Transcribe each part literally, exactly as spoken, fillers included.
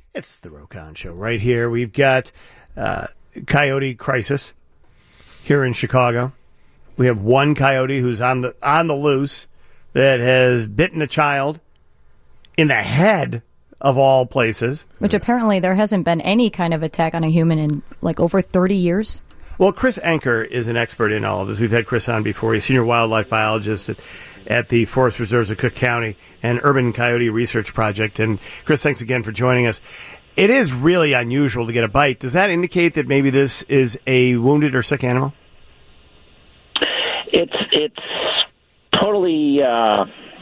It's the Rokan Show right here. We've got uh, coyote crisis here in Chicago. We have one coyote who's on the on the loose that has bitten a child in the head of all places. Which apparently there hasn't been any kind of attack on a human in like over thirty years. Well, Chris Anker is an expert in all of this. We've had Chris on before. He's senior wildlife biologist at, at the Forest Reserves of Cook County and Urban Coyote Research Project. And Chris, thanks again for joining us. It is really unusual to get a bite. Does that indicate that maybe this is a wounded or sick animal? It's it's totally uh,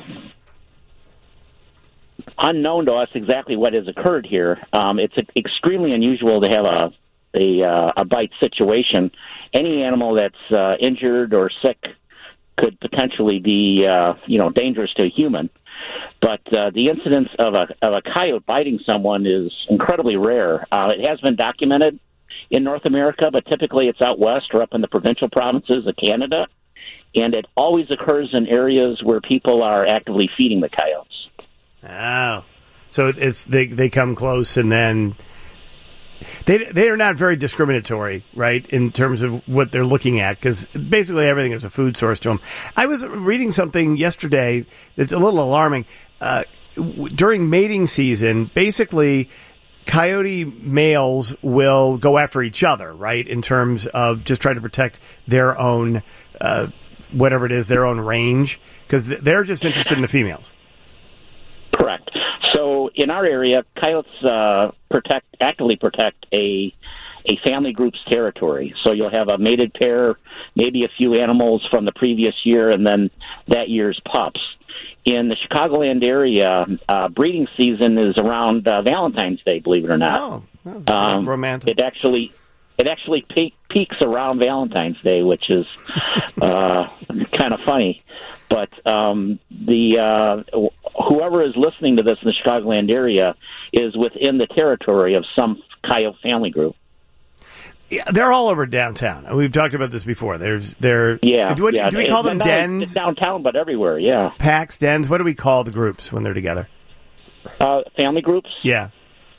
unknown to us exactly what has occurred here. Um, it's extremely unusual to have a a, uh, a bite situation. Any animal that's uh, injured or sick could potentially be uh, you know dangerous to a human. But uh, the incidence of a of a coyote biting someone is incredibly rare. Uh, it has been documented in North America, but typically it's out west or up in the provincial provinces of Canada, and it always occurs in areas where people are actively feeding the coyotes. Oh, so it's they they come close and then they they are not very discriminatory, right, in terms of what they're looking at, because basically everything is a food source to them. I was reading something yesterday that's a little alarming. Uh, w- during mating season, basically coyote males will go after each other, right, in terms of just trying to protect their own, uh, whatever it is, their own range, because they're just interested in the females. Correct. So in our area, coyotes uh, protect actively protect a a family group's territory. So you'll have a mated pair, maybe a few animals from the previous year, and then that year's pups. In the Chicagoland area, uh, breeding season is around uh, Valentine's Day, believe it or not. Oh, that's um, romantic. It actually it actually peak, peaks around Valentine's Day, which is uh, kind of funny. But um, the uh, whoever is listening to this in the Chicagoland area is within the territory of some coyote family group. Yeah, they're all over downtown. We've talked about this before. There's, they're, yeah, do, what, yeah. do we call them not dens? Downtown, but everywhere, yeah. Packs, dens. What do we call the groups when they're together? Uh, family groups? Yeah.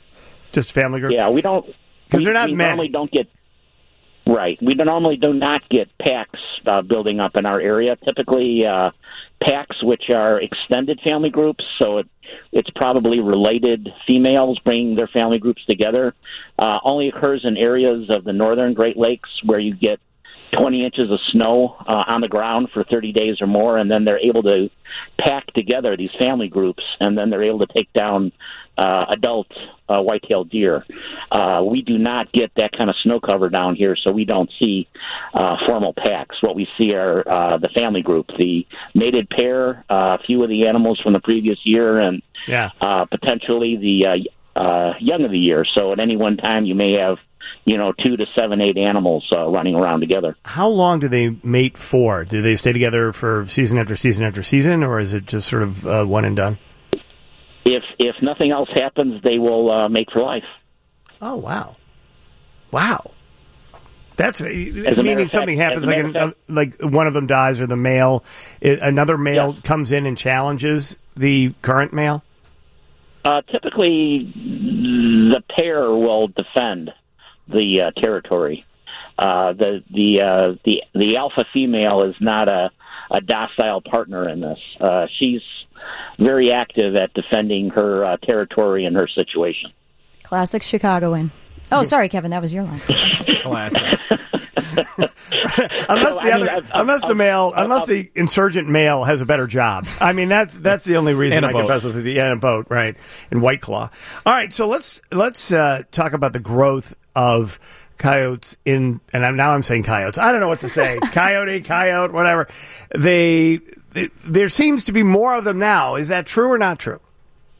Just family groups? Yeah, we don't... Because they're not we many. normally don't get... Right. We normally do not get packs uh, building up in our area. Typically, uh, packs which are extended family groups, so it, it's probably related females bringing their family groups together, uh, only occurs in areas of the northern Great Lakes where you get twenty inches of snow uh, on the ground for thirty days or more, and then they're able to pack together these family groups, and then they're able to take down uh, adult uh, white-tailed deer. Uh, we do not get that kind of snow cover down here, so we don't see uh, formal packs. What we see are uh, the family group, the mated pair, uh, a few of the animals from the previous year, and yeah. uh, potentially the uh, uh, young of the year. So at any one time, you may have you know, two to seven, eight animals uh, running around together. How long do they mate for? Do they stay together for season after season after season, or is it just sort of uh, one and done? If if nothing else happens, they will uh, mate for life. Oh, wow. Wow. That's meaning fact, something happens, like an, fact, uh, like one of them dies, or the male, it, another male yes. comes in and challenges the current male? Uh, typically, the pair will defend the uh, territory. Uh, the the uh, the the alpha female is not a, a docile partner in this. Uh, she's very active at defending her uh, territory and her situation. Classic Chicagoan. Oh, sorry, Kevin, that was your line. Classic. unless So, the I other, mean, I've- unless I've- the male, I've- unless I've- the insurgent male has a better job. I mean, that's that's the only reason And a I can boat. pass with yeah, and a boat, right? And White Claw. All right, so let's let's uh, talk about the growth of coyotes in, and I'm, now I'm saying coyotes. I don't know what to say. Coyote, coyote, whatever. They, they there seems to be more of them now. Is that true or not true?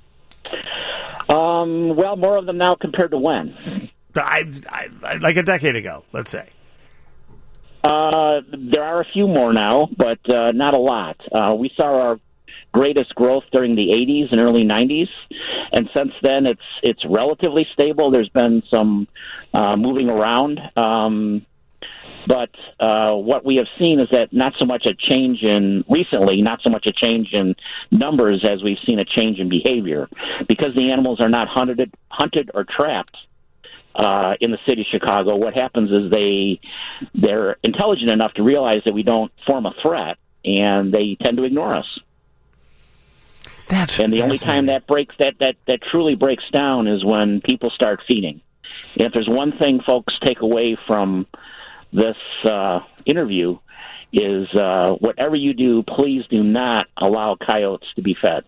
Um, well, more of them now compared to when? I, I, I like a decade ago, let's say. Uh, there are a few more now, but uh, not a lot. Uh, we saw our greatest growth during the eighties and early nineties, and since then it's it's relatively stable. There's been some uh, moving around, um, But uh, what we have seen is that not so much a change in recently, not so much a change in numbers as we've seen a change in behavior, because the animals are not hunted, hunted or trapped. Uh, in the city of Chicago, what happens is they they're intelligent enough to realize that we don't form a threat, and they tend to ignore us. That's and the only time that breaks that, that that truly breaks down is when people start feeding. And if there's one thing folks take away from this uh, interview is uh, whatever you do, please do not allow coyotes to be fed.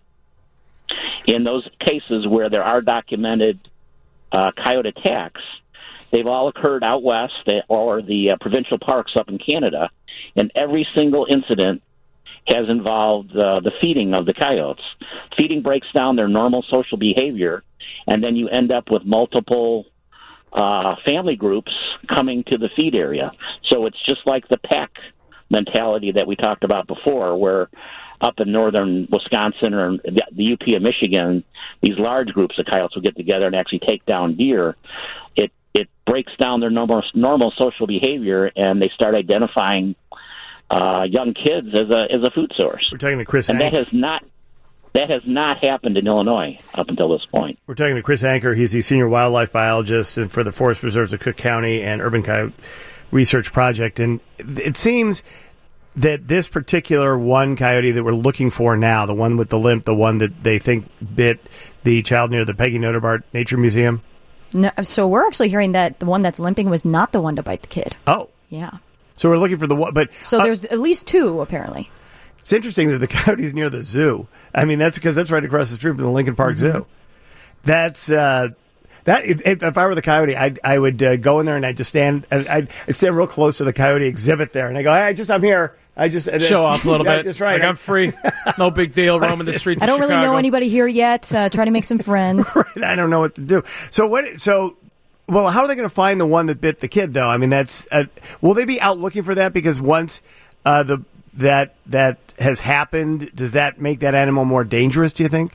In those cases where there are documented Uh, coyote attacks, they've all occurred out west or the uh, provincial parks up in Canada, and every single incident has involved uh, the feeding of the coyotes. Feeding breaks down their normal social behavior, and then you end up with multiple uh, family groups coming to the feed area. So it's just like the pack mentality that we talked about before, where up in northern Wisconsin or the U P of Michigan, these large groups of coyotes will get together and actually take down deer. It it breaks down their normal normal social behavior, and they start identifying uh, young kids as a as a food source. We're talking to Chris, and Anker. that has not that has not happened in Illinois up until this point. We're talking to Chris Anker. He's the senior wildlife biologist for the Forest Preserves of Cook County and Urban Coyote Research Project, and it seems that this particular one coyote that we're looking for now, the one with the limp, the one that they think bit the child near the Peggy Noterbart Nature Museum? No, so we're actually hearing that the one that's limping was not the one to bite the kid. Oh. Yeah. So we're looking for the one, but... So uh, there's at least two, apparently. It's interesting that the coyote's near the zoo. I mean, that's because that's right across the street from the Lincoln Park Mm-hmm. Zoo. That's... Uh, That if, if I were the coyote, I I would uh, go in there and I'd just stand I'd, I'd stand real close to the coyote exhibit there, and I go, hey, I just I'm here. I just show off a little yeah, bit. Just right. Like I'm free, no big deal. Roaming the streets. I don't of really Chicago. know anybody here yet. Uh, try to make some friends. Right, I don't know what to do. So what? So well, how are they going to find the one that bit the kid? Though I mean, that's uh, will they be out looking for that? Because once uh, the that that has happened, does that make that animal more dangerous? Do you think?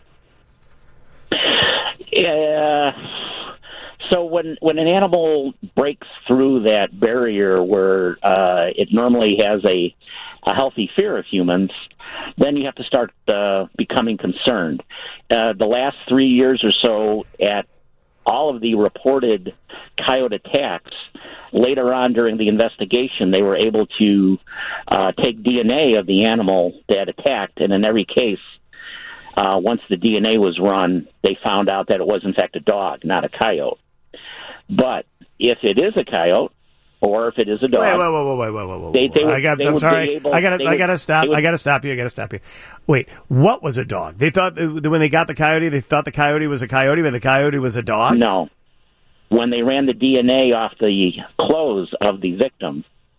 Yeah. So when when an animal breaks through that barrier where uh, it normally has a a healthy fear of humans, then you have to start uh, becoming concerned. Uh, the last three years or so, at all of the reported coyote attacks, later on during the investigation, they were able to uh, take D N A of the animal that attacked, and in every case, uh, once the D N A was run, they found out that it was in fact a dog, not a coyote. But if it is a coyote, or if it is a dog, wait, wait, wait, wait, wait, wait, wait. They, they would, I got, they I'm would sorry. be able, I got to, I got to stop. Would, I got to stop you. I got to stop you. Wait, what was a dog? They thought that when they got the coyote, they thought the coyote was a coyote, but the coyote was a dog. No, when they ran the D N A off the clothes of the victim,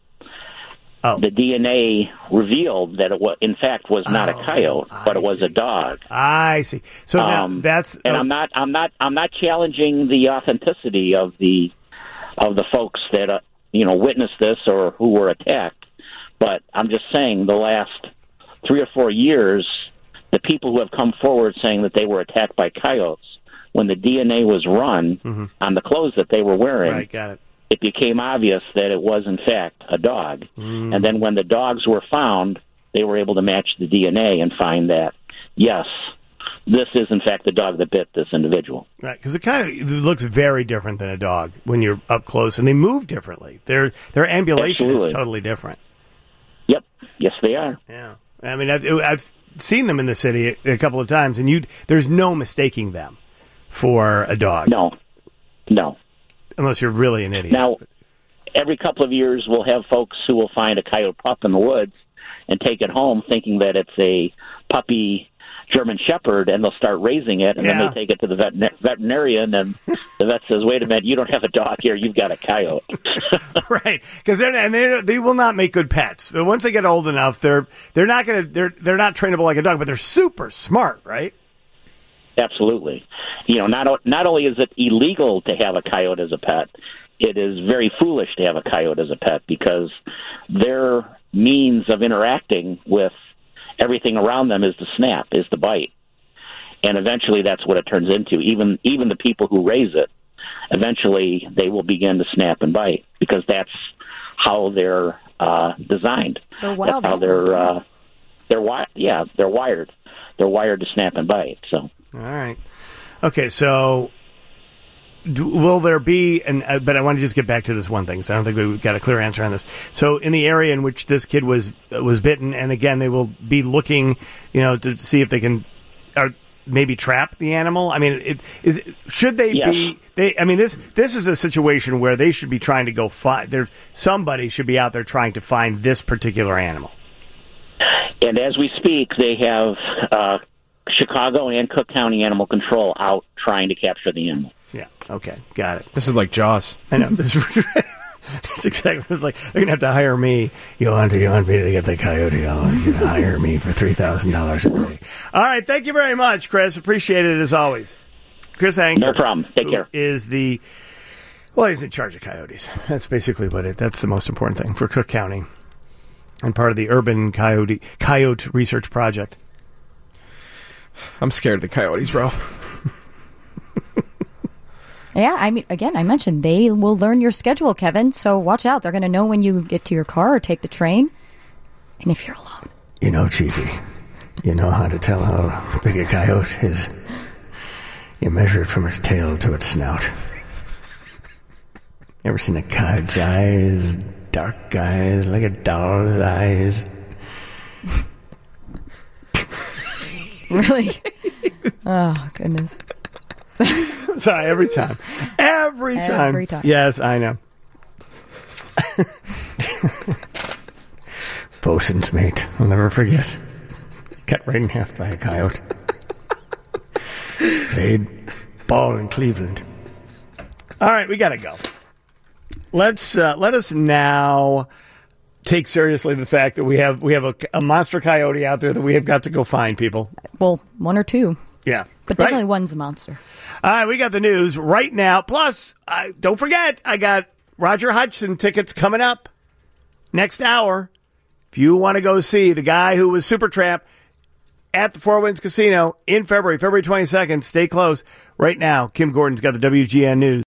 oh. the D N A revealed that it was, in fact, was not oh, a coyote, I but it was see. a dog. I see. So um, now that's, and uh, I'm not, I'm not, I'm not challenging the authenticity of the of the folks that uh, you know witnessed this or who were attacked, but I'm just saying the last three or four years, the people who have come forward saying that they were attacked by coyotes, when the D N A was run mm-hmm. on the clothes that they were wearing, right, got it. it became obvious that it was, in fact, a dog. Mm. And then when the dogs were found, they were able to match the D N A and find that, yes, this is, in fact, the dog that bit this individual. Right, because it kind of looks very different than a dog when you're up close, and they move differently. Their their ambulation Absolutely. is totally different. Yep, yes, they are. Yeah, I mean, I've, I've seen them in the city a couple of times, and you there's no mistaking them for a dog. No, no. Unless you're really an idiot. Now, every couple of years, we'll have folks who will find a coyote pup in the woods and take it home thinking that it's a puppy German Shepherd, and they'll start raising it, and yeah. then they take it to the vet- veterinarian, and the vet says, wait a minute, you don't have a dog here, you've got a coyote. Right, because they're and they they will not make good pets. But once they get old enough, they're they're not gonna they're they're not trainable like a dog, but they're super smart, right? Absolutely. You know, not not only is it illegal to have a coyote as a pet, it is very foolish to have a coyote as a pet because their means of interacting with everything around them is to snap, is to bite. And eventually that's what it turns into. Even even the people who raise it, eventually they will begin to snap and bite because that's how they're uh, designed. They're wild That's how animals, they're yeah. uh, they're wi- Yeah, they're wired. They're wired to snap and bite. So, All right. Okay, so do, will there be? And uh, but I want to just get back to this one thing. So I don't think we got a clear answer on this. So in the area in which this kid was uh, was bitten, and again they will be looking, you know, to see if they can, or maybe trap the animal. I mean, it is. Should they Yes. be? They. I mean, this this is a situation where they should be trying to go find. There, somebody should be out there trying to find this particular animal. and as we speak, they have uh, Chicago and Cook County Animal Control out trying to capture the animal. Yeah. Okay. Got it. This is like Jaws. I know. This is, that's exactly. It's like they're gonna have to hire me. You want to? You want me to get the coyote? Oh, you can hire me for three thousand dollars a day. All right. Thank you very much, Chris. Appreciate it as always. Chris Anker. No problem. Take who care. Is the well, he's in charge of coyotes. That's basically what it. That's the most important thing for Cook County, and part of the Urban Coyote Coyote Research Project. I'm scared of the coyotes, bro. Yeah, I mean, again, I mentioned they will learn your schedule, Kevin. So watch out. They're going to know when you get to your car or take the train, and if you're alone. You know, Cheesy, you know how to tell how big a coyote is. You measure it from its tail to its snout. You ever seen a coyote's eyes? Dark eyes, like a doll's eyes. Really? Oh, goodness. Sorry, every time. Every time. Every time. Yes, I know. Bosun's mate. I'll never forget. Cut right in half by a coyote. Played ball in Cleveland. All right, we got to go. Let's uh, let us now take seriously the fact that we have we have a, a monster coyote out there that we have got to go find, people. Well, one or two. Yeah. But Right? definitely one's a monster. All right, we got the news right now. Plus, uh, don't forget, I got Roger Hodgson tickets coming up next hour. If you want to go see the guy who was Supertramp at the Four Winds Casino in February, February twenty-second, stay close. Right now, Kim Gordon's got the W G N News.